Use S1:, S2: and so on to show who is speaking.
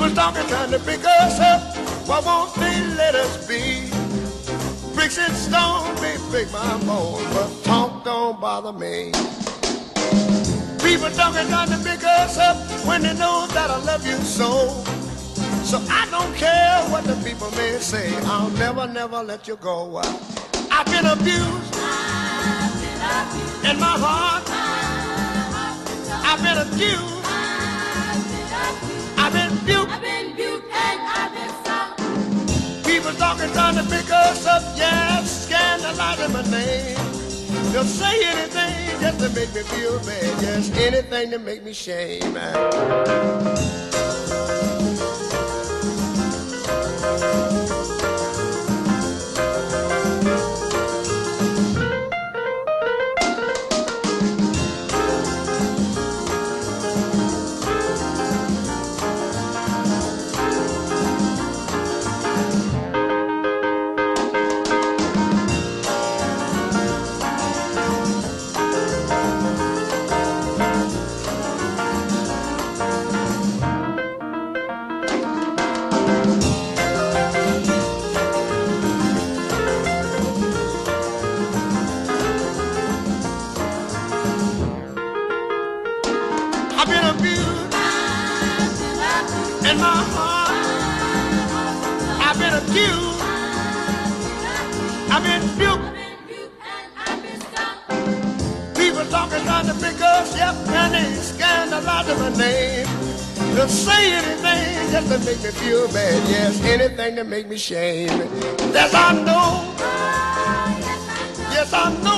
S1: People talking, trying to pick us up. Why won't they let us be? Bricks and stones may break my bones, but talk don't bother me. People talking, trying to pick us up when they know that I love you so. So I don't care what the people may say. I'll never, never let you go. I've been abused in my heart. I've been accused. I've been buked.
S2: And I've been sung.
S1: People talking, trying to pick us up. Yes, scandalizing my name. They'll say anything just to make me feel bad. Yes, anything to make me shame. I've been abused in my heart. I've been accused. I've been buked. People talking, trying to pick us, yep, and they scandalizing my name. They'll say anything just to make me feel bad. Yes, anything to make me shame. Yes, I know. Yes, I know.